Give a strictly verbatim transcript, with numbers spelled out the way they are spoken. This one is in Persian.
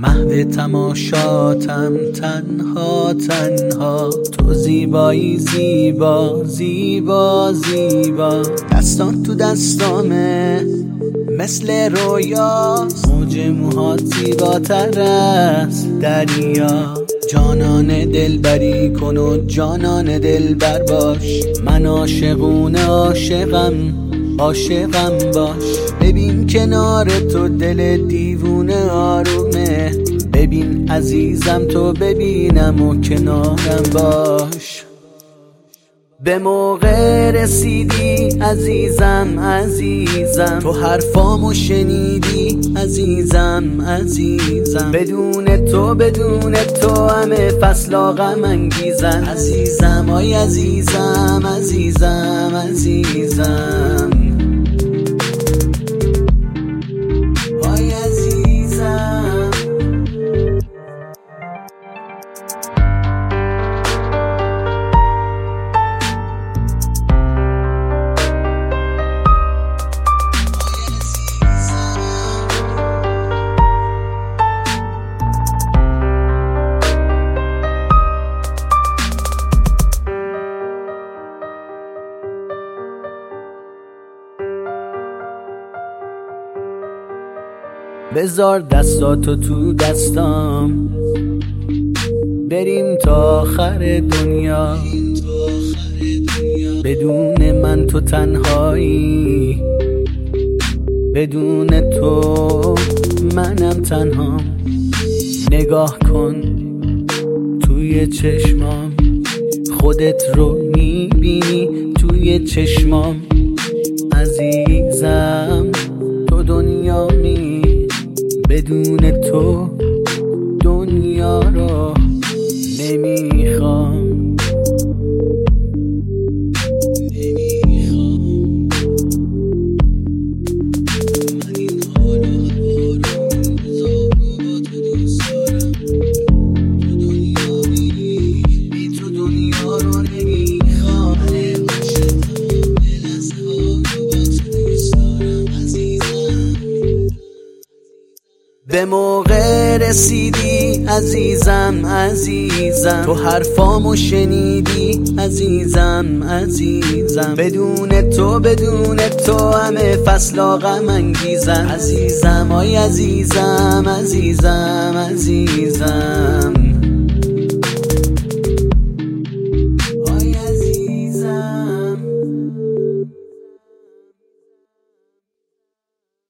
محو تماشاتم تنها تنها، تو زیبایی زیبا زیبا زیبا. دستان تو دستامه مثل رویاست، موج موهات زیباتر از دریا. جانان دلبری کن و جانان دلبر باش، من عاشقونه عاشقم عاشقم باش. ببین کنار تو دل دیوونه آرومه، ببین عزیزم تو ببینم و کنارم باش. به موقع رسیدی عزیزم عزیزم، تو حرفامو شنیدی عزیزم عزیزم. بدون تو بدون تو همه فصلا غم انگیزن عزیزم آی عزیزم عزیزم عزیزم آی عزیزم. بذار دستاتو تو دستام، بریم تا آخر دنیا. بدون من تو تنهایی، بدون تو منم تنهام. نگاه کن توی چشمام، خودت رو میبینی توی چشمام. عزیزم تو دنیامی، بدون تو دنیا رو نمیخوام. من این حال و هوا رو میذارم با تو دوست دارم. تو دنیا میری بی تو دنیا رو نمیخوام. من عاشقم به لحظه ها رو با تو دوست دارم عزیزم. به موقع رسیدی عزیزم عزیزم، تو حرفامو شنیدی عزیزم عزیزم. بدون تو بدون تو همه فصلا غم انگیزن عزیزم آی عزیزم عزیزم عزیزم آی عزیزم.